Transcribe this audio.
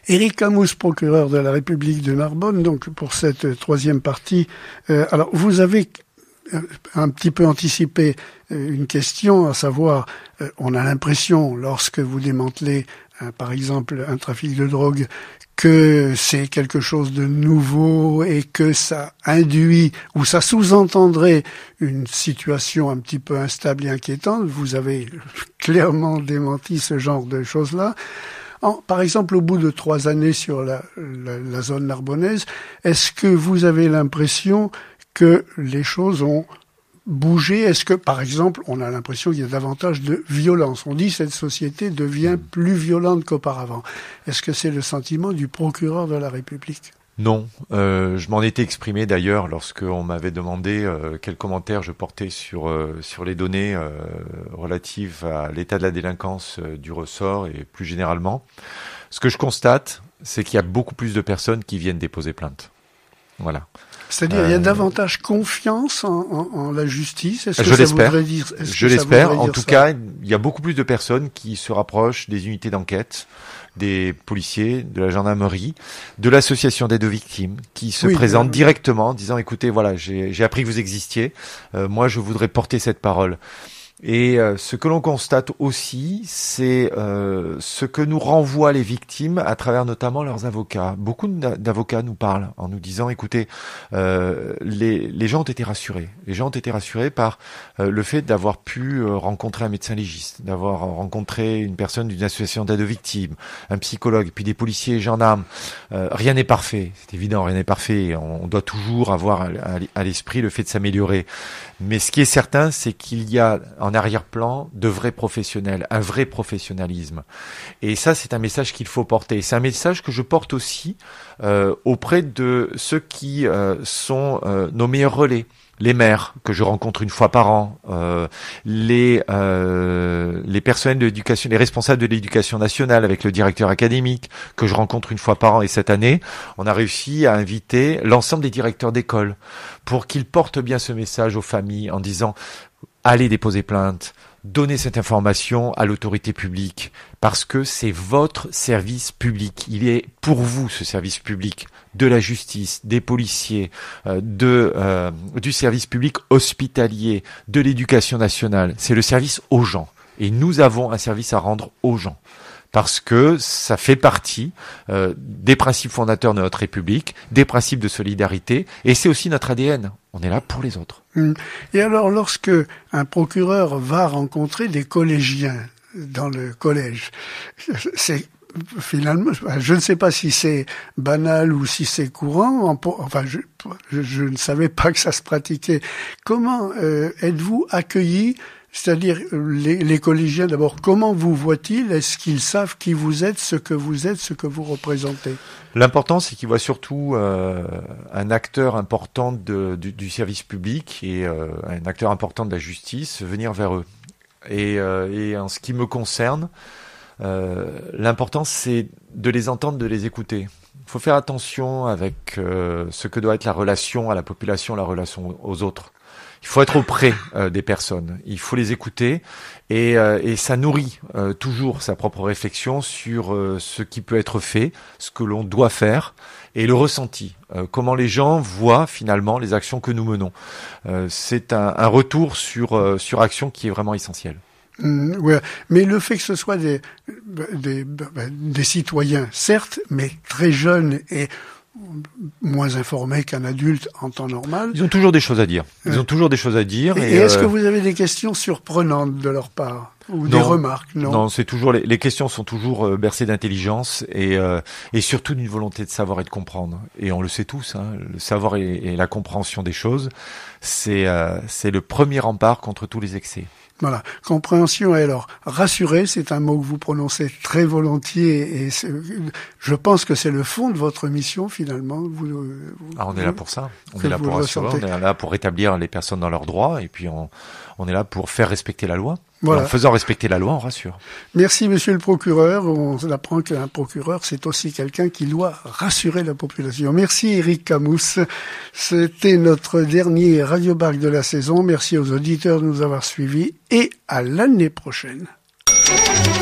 Éric Camous, procureur de la République de Narbonne, donc pour cette troisième partie. Alors, vous avez un petit peu anticipé une question, à savoir, on a l'impression, lorsque vous démantelez, par exemple, un trafic de drogue, que c'est quelque chose de nouveau et que ça induit ou ça sous-entendrait une situation un petit peu instable et inquiétante. Vous avez clairement démenti ce genre de choses-là. Par exemple, au bout de 3 années sur la zone narbonnaise, est-ce que vous avez l'impression que les choses ont bougé? Est-ce que, par exemple, on a l'impression qu'il y a davantage de violence? On dit que cette société devient plus violente qu'auparavant. Est-ce que c'est le sentiment du procureur de la République? Non, je m'en étais exprimé d'ailleurs lorsqu'on m'avait demandé quels commentaires je portais sur les données relatives à l'état de la délinquance du ressort et plus généralement. Ce que je constate, c'est qu'il y a beaucoup plus de personnes qui viennent déposer plainte. Voilà. C'est-à-dire, il y a davantage confiance en la justice. Est-ce que je l'espère. Je l'espère. En tout cas, il y a beaucoup plus de personnes qui se rapprochent des unités d'enquête, des policiers, de la gendarmerie, de l'association d'aide aux victimes, qui se présentent directement en disant, écoutez, voilà, j'ai appris que vous existiez. Moi, je voudrais porter cette parole. Et ce que l'on constate aussi, c'est ce que nous renvoient les victimes à travers notamment leurs avocats. Beaucoup d'avocats nous parlent en nous disant, écoutez, les gens ont été rassurés. Les gens ont été rassurés par le fait d'avoir pu rencontrer un médecin légiste, d'avoir rencontré une personne d'une association d'aide aux victimes, un psychologue, puis des policiers et gendarmes. Rien n'est parfait, c'est évident, rien n'est parfait. On doit toujours avoir à l'esprit le fait de s'améliorer. Mais ce qui est certain, c'est qu'il y a en arrière-plan de vrais professionnels, un vrai professionnalisme. Et ça, c'est un message qu'il faut porter. C'est un message que je porte aussi auprès de ceux qui sont nos meilleurs relais. Les maires que je rencontre une fois par an, les personnels de l'éducation, les responsables de l'éducation nationale avec le directeur académique que je rencontre une fois par an. Et cette année, on a réussi à inviter l'ensemble des directeurs d'école pour qu'ils portent bien ce message aux familles en disant allez déposer plainte, donnez cette information à l'autorité publique parce que c'est votre service public. Il est pour vous ce service public de la justice, des policiers, du service public hospitalier, de l'éducation nationale. C'est le service aux gens. Et nous avons un service à rendre aux gens. Parce que ça fait partie des principes fondateurs de notre République, des principes de solidarité, et c'est aussi notre ADN. On est là pour les autres. Et alors, lorsque un procureur va rencontrer des collégiens dans le collège, c'est finalement, je ne sais pas si c'est banal ou si c'est courant. Enfin, je ne savais pas que ça se pratiquait. Comment êtes-vous accueillis? C'est-à-dire, les collégiens, d'abord, comment vous voient-ils? Est-ce qu'ils savent qui vous êtes, ce que vous représentez? L'important, c'est qu'ils voient surtout un acteur important du service public et un acteur important de la justice venir vers eux. Et en ce qui me concerne, l'important, c'est de les entendre, de les écouter. Il faut faire attention avec ce que doit être la relation à la population, la relation aux autres. Il faut être auprès des personnes, il faut les écouter et ça nourrit toujours sa propre réflexion sur ce qui peut être fait, ce que l'on doit faire et le ressenti, comment les gens voient finalement les actions que nous menons. C'est un retour sur action qui est vraiment essentiel. Ouais, mais le fait que ce soit des citoyens, certes, mais très jeunes et moins informés qu'un adulte en temps normal. Ils ont toujours des choses à dire. Et est-ce que vous avez des questions surprenantes de leur part? Ou des remarques? Non, c'est toujours les questions sont toujours bercées d'intelligence et surtout d'une volonté de savoir et de comprendre. Et on le sait tous, hein, le savoir et la compréhension des choses, c'est le premier rempart contre tous les excès. Voilà, compréhension. Et alors, rassurer, c'est un mot que vous prononcez très volontiers et je pense que c'est le fond de votre mission finalement. On est là pour ça. On est là pour rassurer, on est là pour rétablir les personnes dans leurs droits et puis on est là pour faire respecter la loi. Voilà. En faisant respecter la loi, on rassure. Merci, monsieur le procureur. On apprend qu'un procureur, c'est aussi quelqu'un qui doit rassurer la population. Merci, Éric Camous. C'était notre dernier Radio Barque de la saison. Merci aux auditeurs de nous avoir suivis et à l'année prochaine.